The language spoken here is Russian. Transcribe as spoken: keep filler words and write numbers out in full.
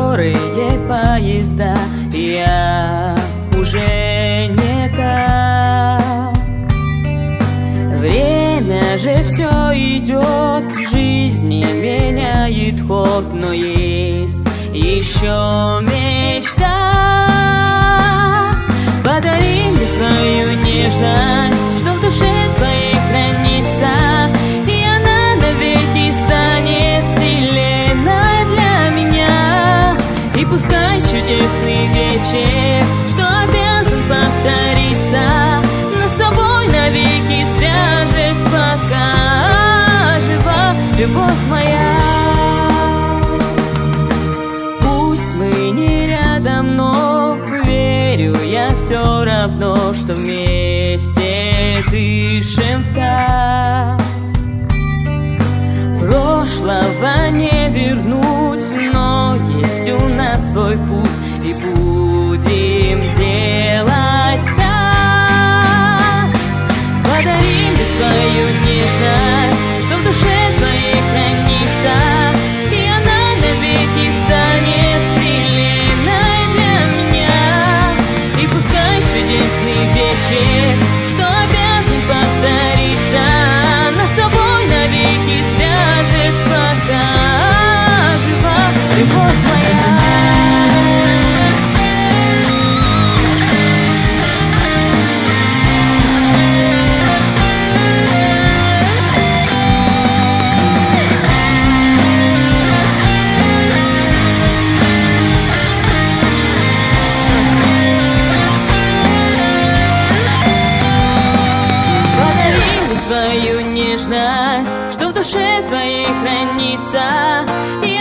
скорые поезда, я уже не та. Время же все идет, жизни меняет ход, но есть еще мечта. Подари мне свою нежность, что в душе твоей хранится, и она навеки станет вселенной для меня. И пускай чудесный вечер, что обязан повториться, нас с тобой навеки свяжет, пока жива любовь моя. Пусть мы не рядом, но верю я все равно, что вместе дышим втак. Прошлого не вернуть, но есть у нас свой путь, и будем делать так. Подари мне свою нежность, что в душе твоей хранится, и она навеки станет вселенной для меня. И пускай чудесный вечер, что обязан повториться, нас с тобой навеки свяжет, пока жива любовь моя. Свою нежность, что в душе твоей хранится, и